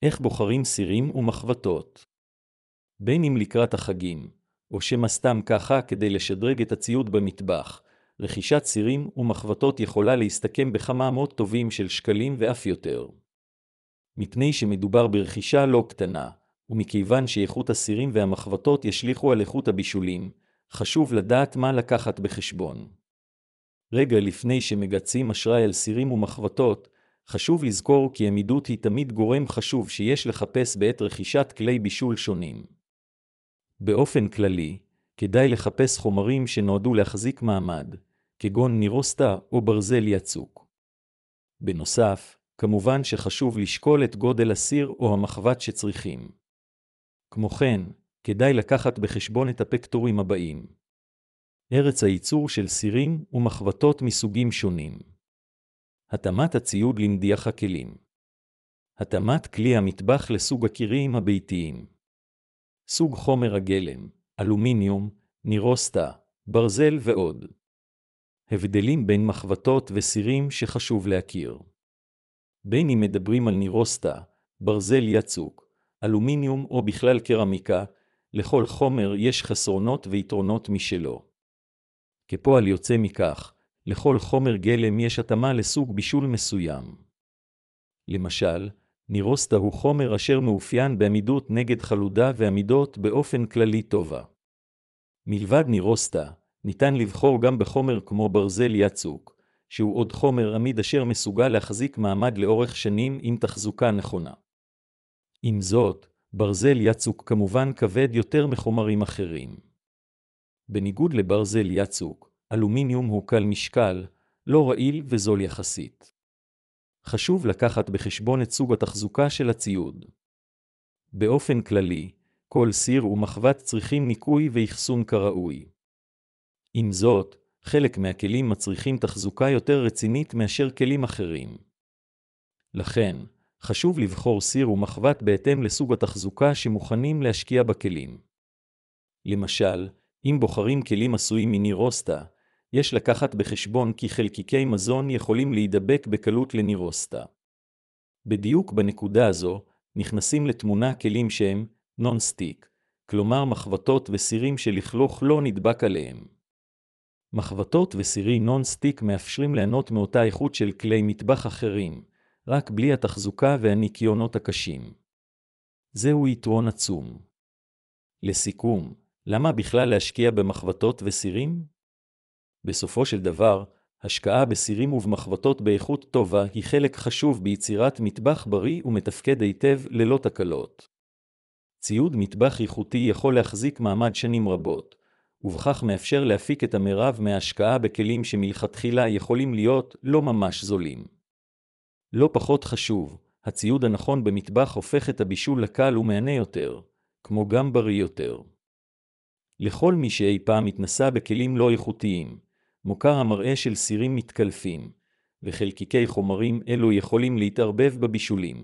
איך בוחרים סירים ומחבטות? בין אם לקראת החגים, או שמא סתם ככה כדי לשדרג את הציוד במטבח, רכישת סירים ומחבטות יכולה להסתכם בכמה מאות טובים של שקלים ואף יותר. מפני שמדובר ברכישה לא קטנה, ומכיוון שאיכות הסירים והמחבטות ישליכו על איכות הבישולים, חשוב לדעת מה לקחת בחשבון. רגע לפני שמגצים אשראי על סירים ומחבטות, חשוב לזכור כי עמידות היא תמיד גורם חשוב שיש לחפש בעת רכישת כלי בישול שונים. באופן כללי, כדאי לחפש חומרים שנועדו להחזיק מעמד, כגון נירוסטה או ברזל יצוק. בנוסף, כמובן שחשוב לשקול את גודל הסיר או המחבט שצריכים. כמו כן, כדאי לקחת בחשבון את הפקטורים הבאים. ארץ הייצור של סירים ומחבטות מסוגים שונים. התאמת הציוד למדיח הכלים. התאמת כלי המטבח לסוג הקירים הביתיים. סוג חומר הגלם, אלומיניום, נירוסטה, ברזל ועוד. הבדלים בין מחבטות וסירים שחשוב להכיר. בין אם מדברים על נירוסטה, ברזל יצוק, אלומיניום או בכלל קרמיקה, לכל חומר יש חסרונות ויתרונות משלו. כפועל יוצא מכך, לכל חומר גלם יש התאמה לסוג בישול מסוים. למשל, נירוסטה הוא חומר אשר מאופיין בעמידות נגד חלודה ועמידות באופן כללי טובה. מלבד נירוסטה, ניתן לבחור גם בחומר כמו ברזל יצוק, שהוא עוד חומר עמיד אשר מסוגל להחזיק מעמד לאורך שנים עם תחזוקה נכונה. עם זאת, ברזל יצוק כמובן כבד יותר מחומרים אחרים. בניגוד לברזל יצוק, אלומיניום הוא קל משקל, לא רעיל וזול יחסית. חשוב לקחת בחשבון את סוג התחזוקה של הציוד. באופן כללי, כל סיר ומחבט צריכים ניקוי ואחסון כראוי. עם זאת, חלק מהכלים מצריכים תחזוקה יותר רצינית מאשר כלים אחרים. לכן, חשוב לבחור סיר ומחבט בהתאם לסוג התחזוקה שמוכנים להשקיע בכלים. למשל, אם בוחרים כלים עשויים מנירוסטה, יש לקחת בחשבון כי חלקיקי מזון יכולים להידבק בקלות לנירוסטה. בדיוק בנקודה הזו, נכנסים לתמונה כלים שהם נון-סטיק, כלומר מחבטות וסירים שלכלוך לא נדבק עליהם. מחבטות וסירי נון-סטיק מאפשרים ליהנות מאותה איכות של כלי מטבח אחרים, רק בלי התחזוקה והניקיונות הקשים. זהו יתרון עצום. לסיכום, למה בכלל להשקיע במחבטות וסירים? בסופו של דבר, השקעה בסירים ובמחבטות באיכות טובה היא חלק חשוב ביצירת מטבח בריא ומתפקד היטב ללא תקלות. ציוד מטבח איכותי יכול להחזיק מעמד שנים רבות, ובכך מאפשר להפיק את המרב מההשקעה בכלים שמלכתחילה יכולים להיות לא ממש זולים. לא פחות חשוב, הציוד הנכון במטבח הופך את הבישול לקל ומהנה יותר, כמו גם בריא יותר. לכל מי שאי פעם התנסה בכלים לא איכותיים, מוכר המראה של סירים מתקלפים, וחלקיקי חומרים אלו יכולים להתערבב בבישולים.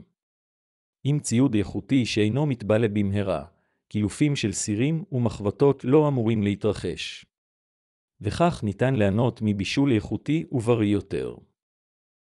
עם ציוד איכותי שאינו מתבלה במהרה, קילופים של סירים ומחבטות לא אמורים להתרחש. וכך ניתן ליהנות מבישול איכותי ובריא יותר.